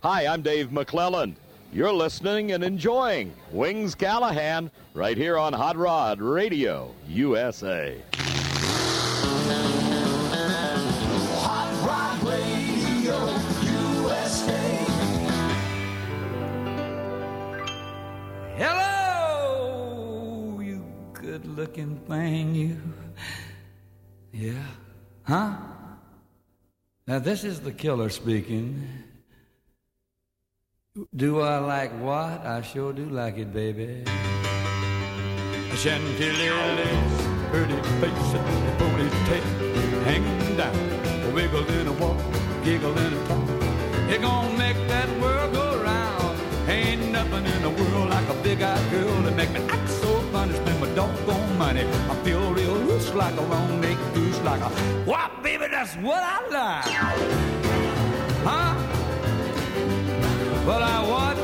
Hi, I'm Dave McClelland. You're listening and enjoying Wings Callahan right here on Hot Rod Radio USA. Hot Rod Radio USA. Hello, you good-looking thing, you. Yeah? Huh? Now, this is the killer speaking. Do I like what? I sure do like it, baby. Chantilly's pretty face and ponytail hanging down, wiggle in a walk, giggle in a talk. You're gonna make that world go round. Ain't nothing in the world like a big-eyed girl that make me act so funny, spend my doggone money. I feel real loose like a long-necked goose, like a what, baby? That's what I like. Huh? Well, I what?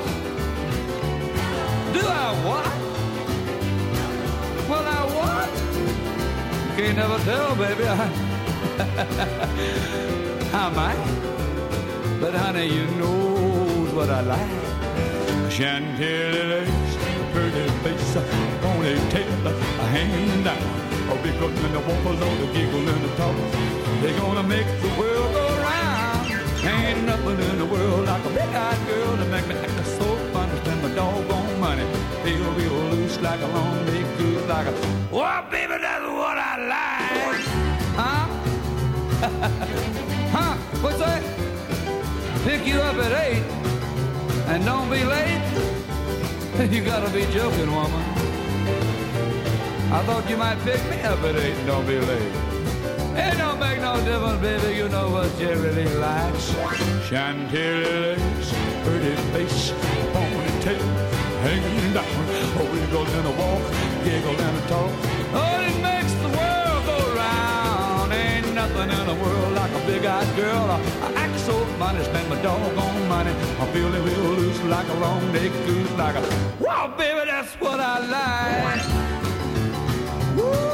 Do I what? Well, I what? Can't never tell, baby. I might. But, honey, you knows what I like. Chantilly lace, pretty face, ponytail, hanging down. A big girl in the walk along, the giggle and the talk. They're gonna make the world go round. Ain't nothing in the world like a big-eyed girl to make me act so fun to spend my doggone money. Feel real loose like a long-necked goose, like a, oh, baby, that's what I like. Huh? Huh? What's that? Pick you up at 8 and don't be late? You gotta be joking, woman. I thought you might pick me up at 8 and don't be late. It don't make no difference, baby, you know what you really like. Chantilly lace, pretty face, ponytail, hanging down. A wiggle and a walk, giggle and a talk. Oh, it makes the world go round. Ain't nothing in the world like a big-eyed girl. I act so funny, spend my doggone money. I'm feeling real loose like a long-necked goose, like a, wow, baby, that's what I like. Woo!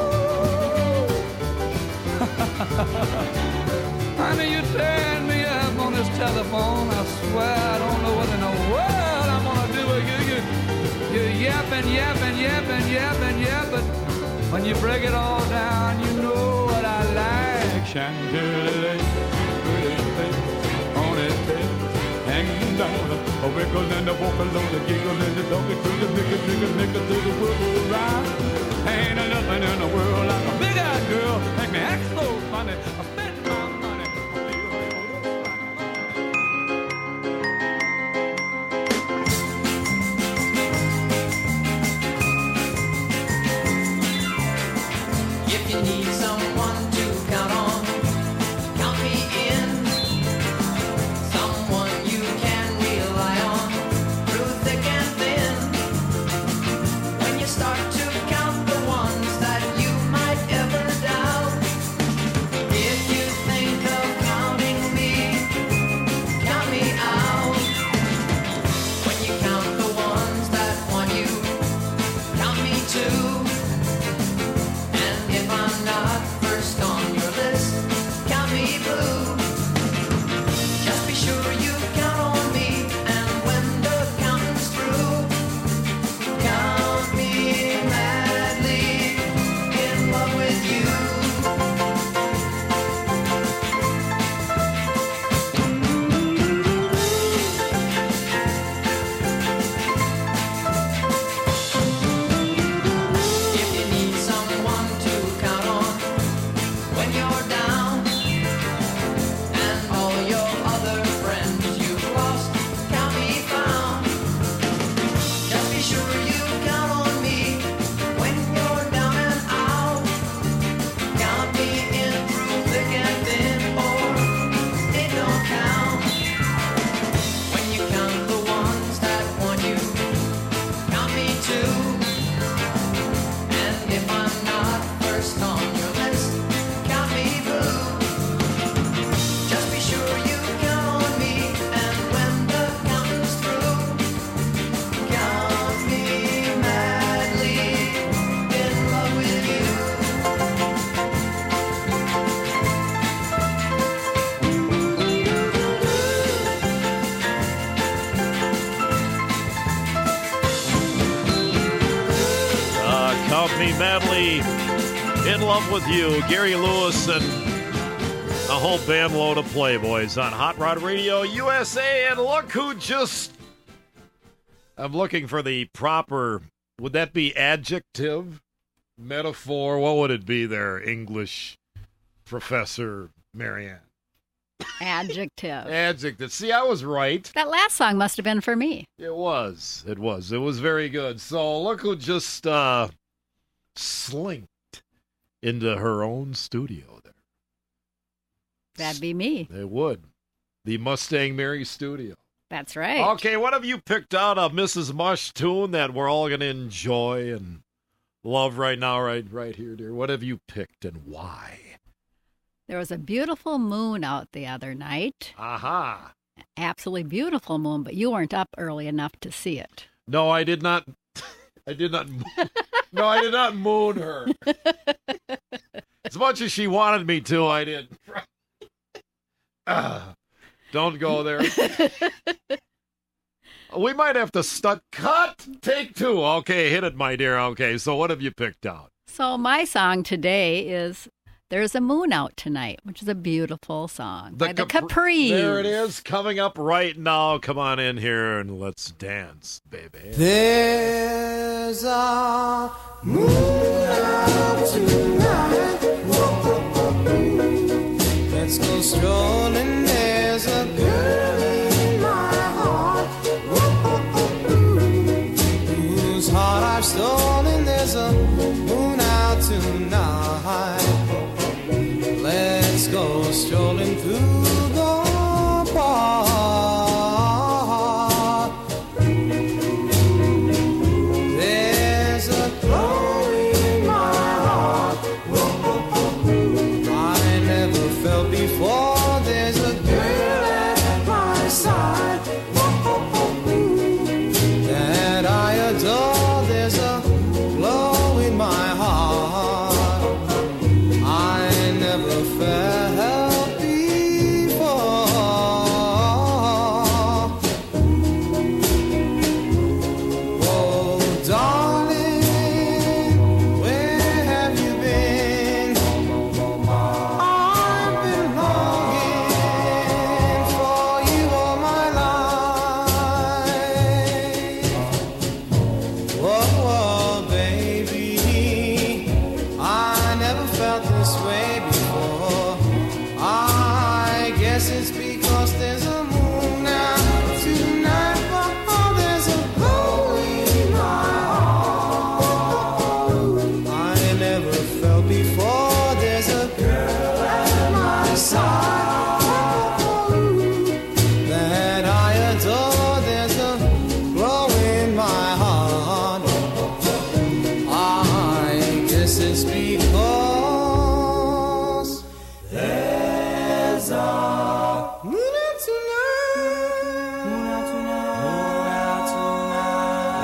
Honey, you tearing me up on this telephone. I swear I don't know what in the world I'm gonna do with you. You're yapping, yapping, yapping, yapping, yapping. When you break it all down, you know what I like. Chantilly, pretty face, ponytail, hanging down. A wiggle and a walk along, a giggle and a dog, a nigga, do the world go round. Ain't nothing in the world like a big-eyed girl. Make me act so funny. I spend my money. If you need someone to count on, count me in. Someone you can rely on through thick and thin. When Me madly in love with you. Gary Lewis and a whole band load of Playboys on Hot Rod Radio USA. And look who just... I'm looking for the proper... Would that be adjective? Metaphor? What would it be there, English professor Marianne? Adjective. Adjective. See, I was right. That last song must have been for me. It was. It was very good. So look who just slinked into her own studio there. That'd be me. It would. The Mustang Mary studio. That's right. Okay, what have you picked out of Mrs. Mush tune that we're all going to enjoy and love right now, right here, dear? What have you picked and why? There was a beautiful moon out the other night. Aha. Absolutely beautiful moon, but you weren't up early enough to see it. No, I did not. I did not. No, I did not moon her. As much as she wanted me to, I didn't. Don't go there. We might have to cut. Take two. Okay, hit it, my dear. Okay, so what have you picked out? So my song today is There's a Moon Out Tonight, which is a beautiful song by the Capris. There it is, coming up right now. Come on in here and let's dance, baby. There's a moon out tonight. Let's go strolling. There's a girl in my heart whose heart I've stolen. There's a moon out tonight. Let's go strolling through the park. There's a glow in my heart I never felt before. There's a girl at my side that I adore. There's a glow in my heart I never felt before. Oh, darling, where have you been? I've been longing for you all my life. Whoa, baby, I never felt this way before. I guess it's because there's a moon out tonight. Oh, there's a glow in my heart I never felt before. There's a girl at my side that I adore. There's a glow in my heart. I guess it's because there's a moon out tonight. Moon out tonight. Moon out tonight.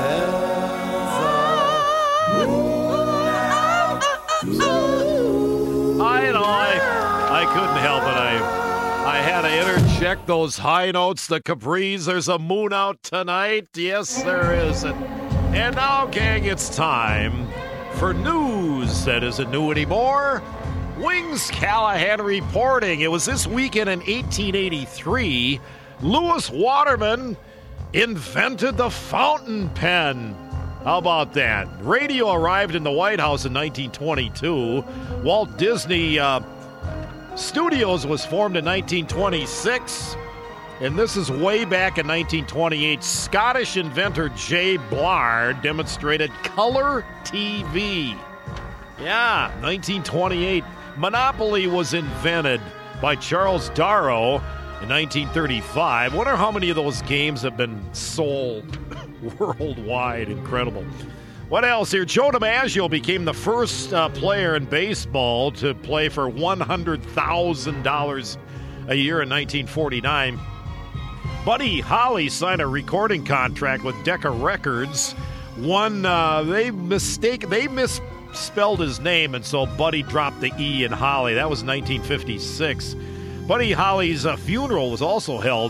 There's a moon out. I couldn't help it. I had to interject those high notes, the Capris. There's a moon out tonight. Yes, there is. And now, gang, it's time for news that isn't new anymore. Wings Callahan reporting. It was this weekend in 1883, Lewis Waterman invented the fountain pen. How about that? Radio arrived in the White House in 1922. Walt Disney Studios was formed in 1926. And this is way back in 1928. Scottish inventor J. Blard demonstrated color TV. Yeah, 1928. Monopoly was invented by Charles Darrow in 1935. Wonder how many of those games have been sold worldwide. Incredible. What else here? Joe DiMaggio became the first player in baseball to play for $100,000 a year in 1949. Buddy Holly signed a recording contract with Decca Records. They misspelled his name, and so Buddy dropped the E in Holly. That was 1956. Buddy Holly's funeral was also held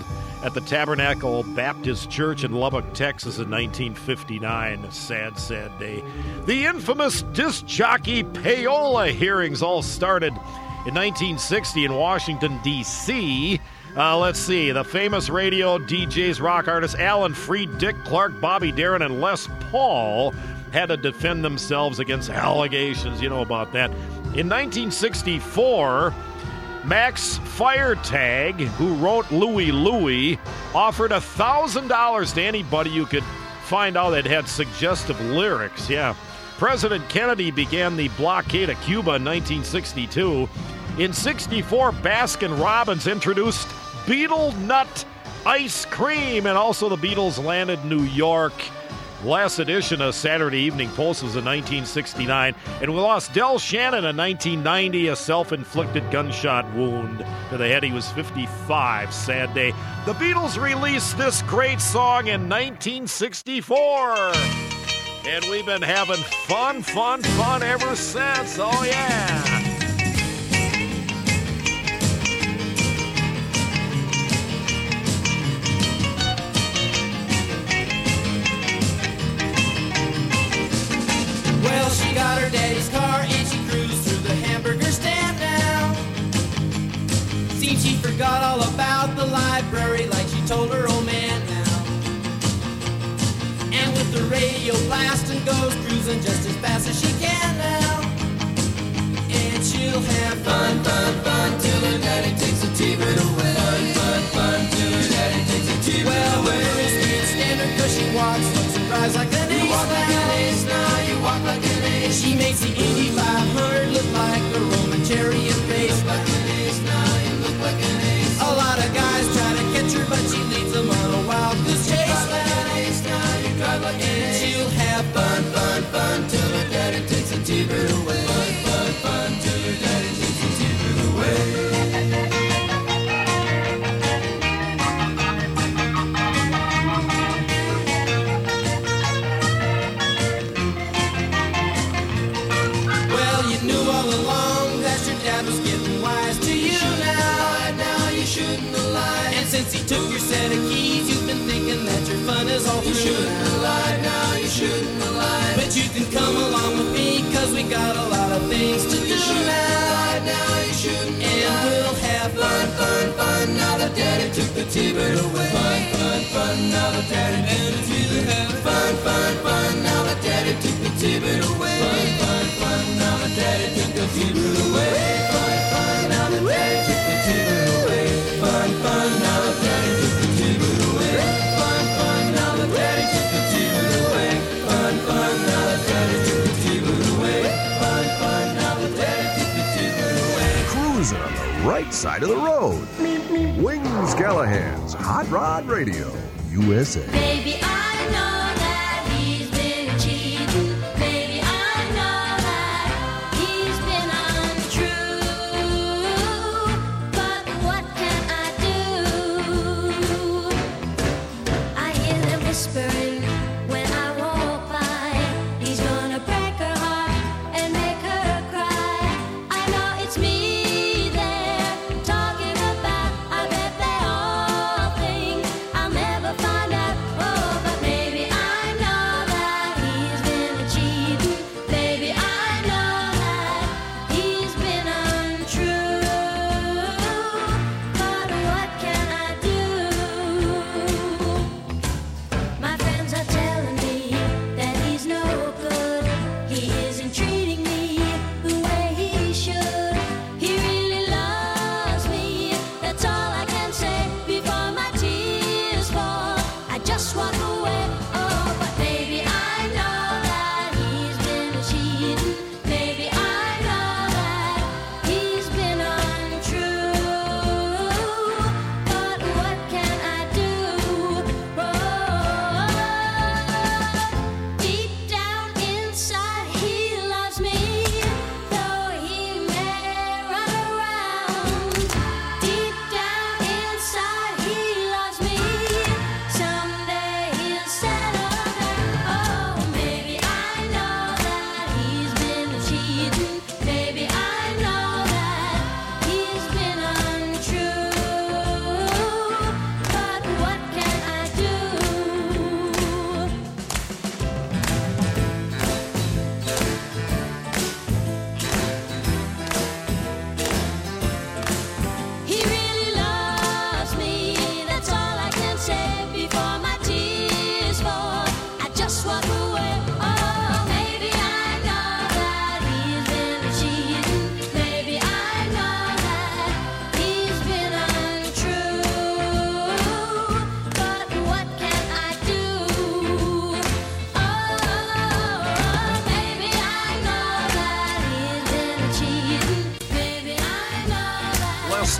at the Tabernacle Baptist Church in Lubbock, Texas in 1959. A sad, sad day. The infamous disc jockey payola hearings all started in 1960 in Washington, D.C. Let's see. The famous radio DJs, rock artists Alan Freed, Dick Clark, Bobby Darin, and Les Paul had to defend themselves against allegations. You know about that. In 1964, Max Firetag, who wrote Louie Louie, offered $1,000 to anybody who could find out it had suggestive lyrics. Yeah. President Kennedy began the blockade of Cuba in 1962. In 64, Baskin-Robbins introduced Beetle Nut ice cream, and also the Beatles landed in New York. Last edition of Saturday Evening Post was in 1969, and we lost Del Shannon in 1990, a self-inflicted gunshot wound to the head. He was 55. Sad day. The Beatles released this great song in 1964, and we've been having fun ever since. Oh, yeah. Well, she got her daddy's car and she cruised through the hamburger stand now. Seems she forgot all about the library like she told her old man now. And with the radio blasting goes cruising just as fast as she can now. And she'll have fun till her daddy takes a T-bird away. Fun till her daddy takes a T-bird away. Well, the girls can't stand her 'cause she walks, looks and cries like an ace. You walk like an ace now, you walk like an ace. She makes the Indy 500 look like a Roman chariot race. You look like an ace now, you look like an ace. A lot of guys try to catch her, but she leads them on a wild goose chase. You drive like an ace now, you drive like an ace. She'll have fun till her daddy takes a T-bird away. Fun till her daddy takes a T-bird away. Knew all along that your dad was getting wise to you now you shouldn't have lied. And since he took your set of keys, you've been thinking that your fun is all through. You shouldn't have lied, now you shouldn't have lied. But you can come along with me, 'cause we got a lot of things to do now. You shouldn't have lied, now you shouldn't have lied. And we'll have fun, now that daddy took the T-bird away. Fun, now that daddy took the T-bird away. Fun, now that daddy took the T-bird away. Fun, now that daddy took the T-bird away. Fun, now that daddy took the T-bird away. Fun, now that daddy took the T-bird away. Fun, now that daddy took the T-bird away. Fun, now that daddy took the T-bird away. Fun, now that daddy took the T-bird away. Cruising on the right side of the road. Wings Callahan's Hot Rod Radio, USA. Baby, I know that he's been cheating. Baby, I know that he's been untrue. But what can I do? I hear them whispering when I walk by. He's gonna break her heart and make her cry. I know it's me they're talking about. I bet they all think I'll never find out. Oh, but maybe I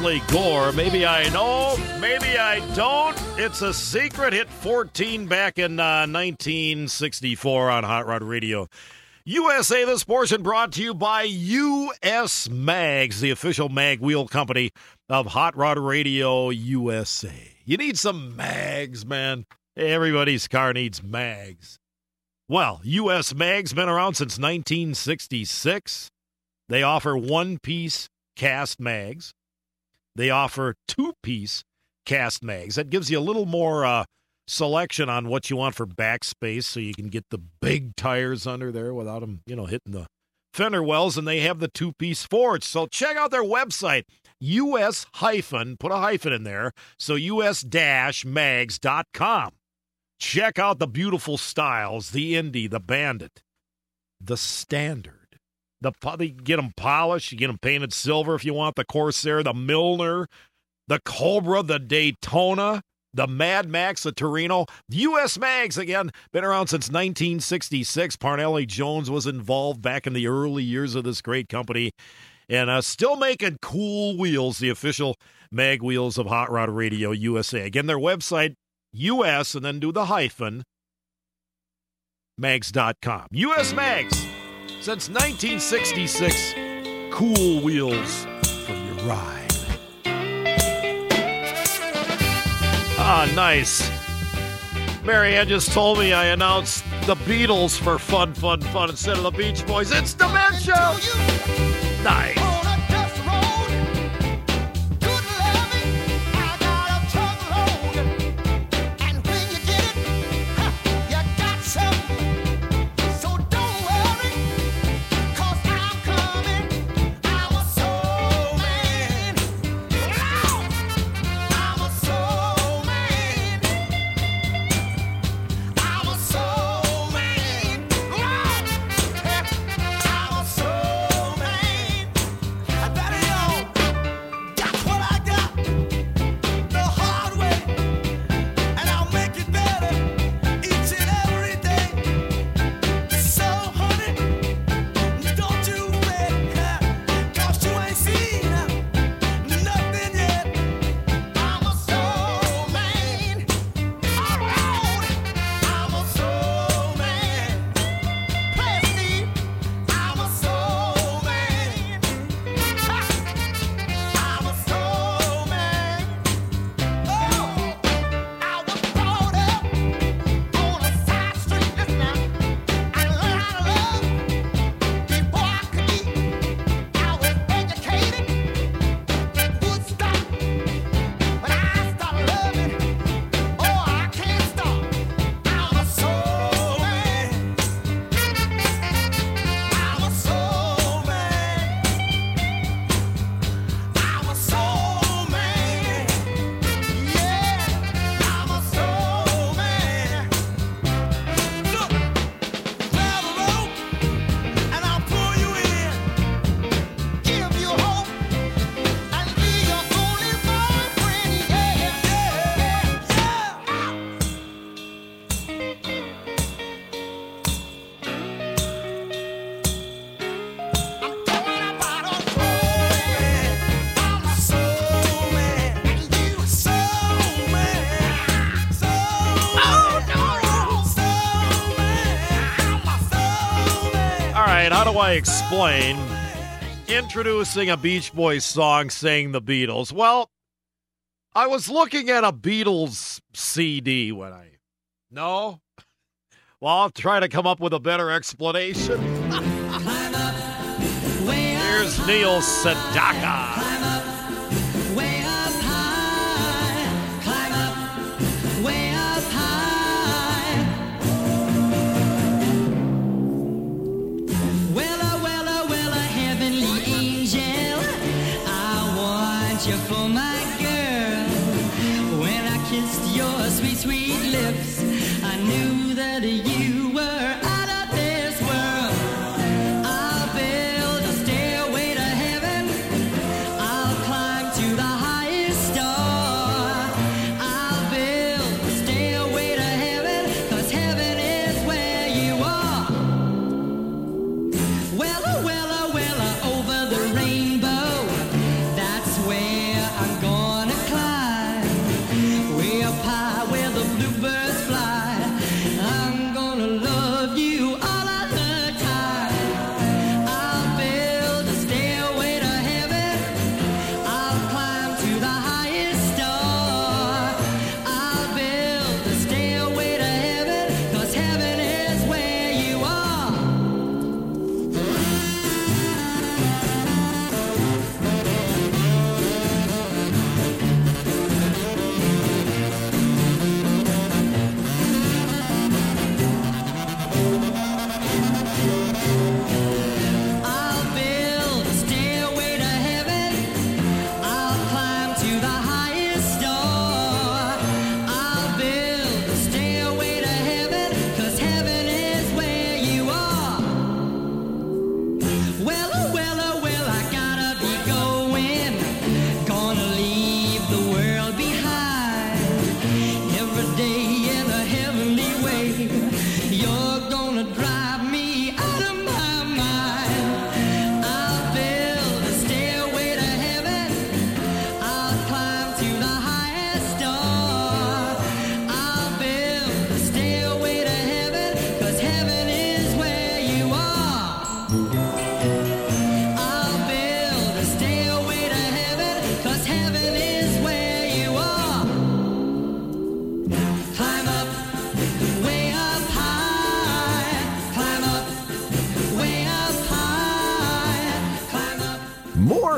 Lesley Gore. Maybe I know, maybe I don't. It's a secret. Hit 14 back in 1964 on Hot Rod Radio USA. This portion brought to you by US Mags, the official mag wheel company of Hot Rod Radio USA. You need some mags, man. Everybody's car needs mags. Well, US Mags been around since 1966. They offer one-piece cast mags. They offer two-piece cast mags. That gives you a little more selection on what you want for backspace, so you can get the big tires under there without them, hitting the fender wells. And they have the two-piece forge. So check out their website, put a hyphen in there, so us-mags.com. Check out the beautiful styles, the Indy, the Bandit, the Standard. You get them polished, you get them painted silver if you want, the Corsair, the Milner, the Cobra, the Daytona, the Mad Max, the Torino. US Mags, again, been around since 1966. Parnelli Jones was involved back in the early years of this great company. And still making cool wheels, the official mag wheels of Hot Rod Radio USA. Again, their website, US, and then do the hyphen, mags.com. US Mags, since 1966, cool wheels for your ride. Ah, nice. Marianne just told me I announced the Beatles for fun instead of the Beach Boys. It's Dementia! Nice. How do I explain introducing a Beach Boys song saying the Beatles? Well, I was looking at a Beatles CD when No? Well, I'll try to come up with a better explanation. Here's Neil Sedaka. You for my girl. When I kissed your sweet, sweet lips, I knew that you were out of this world. I'll build a stairway to heaven. I'll climb to the highest star. I'll build a stairway to heaven, 'cause heaven is where you are. Well, over the rainbow, that's where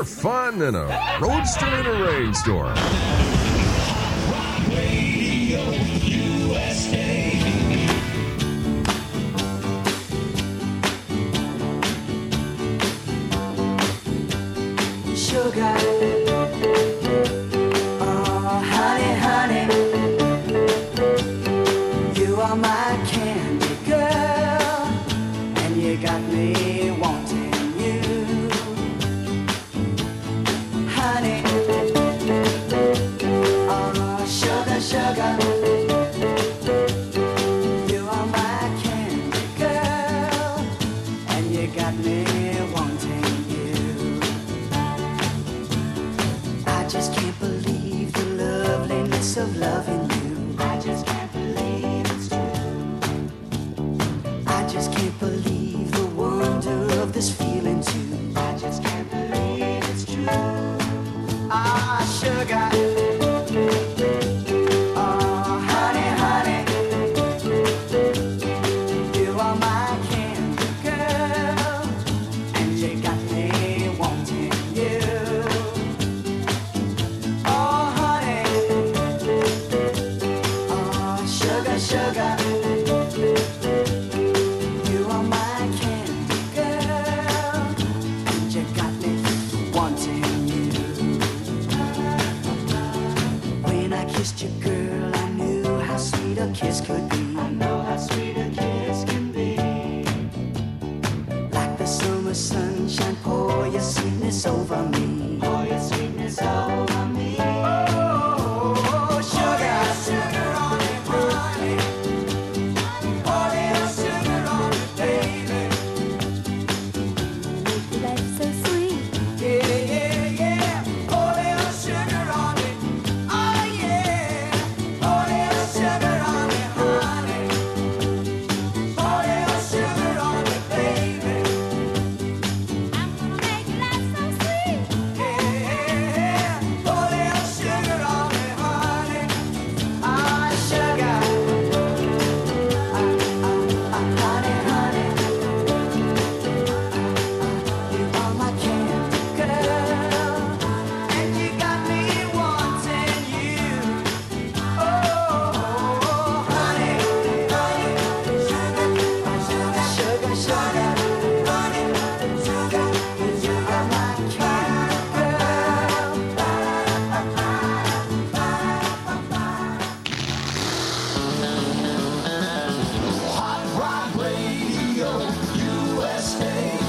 more fun than a roadster in a rainstorm. Sugar, oh honey, honey, you are my candy girl, and you got me wanting you, honey, oh sugar, sugar, you are my candy girl, and you got me wanting you. I just can't believe the loveliness of loving you. I just can't believe it's true. I just can't believe the wonder of this feeling too. I just can't believe it's true. Ah, sugar. Oh, honey, honey. You are my candy girl, and you got me wanting you. Oh, honey, oh, sugar, sugar, you are my candy girl, and you got me wanting you. When I kissed you, girl, I knew how sweet a kiss could be. I know how sweet a kiss can be. Like the summer sunshine, pour your sweetness over me. Pour your sweetness over me. Oh, sugar, sugar on it, honey. Pour little sugar on it, baby. Life's so sweet. Yeah, yeah, yeah. Pour little sugar on it. Oh, yeah. Pour little sugar on it, honey. Pour little sugar on it, baby. I'm gonna make life so sweet. Yeah, pour little sugar on it, honey. Ah, sugar. Honey, honey. You are my candy girl, and you got me wanting you. Oh, honey, honey. Sugar, sugar, sugar. Honey, sugar. You are my candy girl. Hot Rod Radio USA.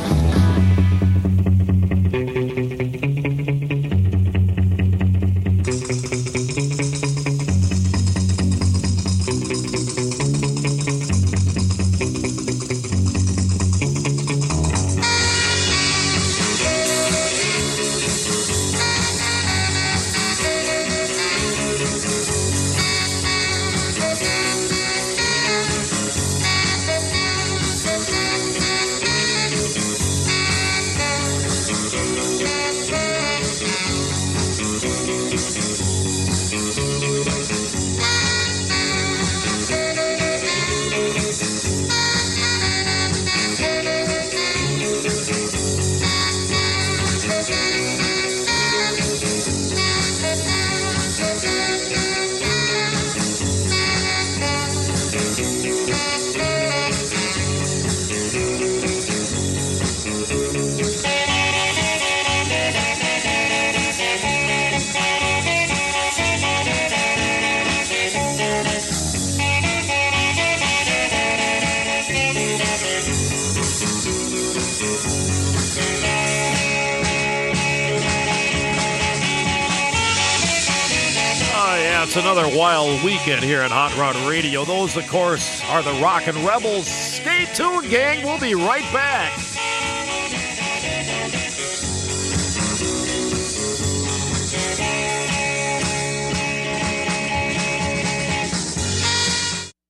It's another wild weekend here at Hot Rod Radio. Those, of course, are the Rockin' Rebels. Stay tuned, gang. We'll be right back.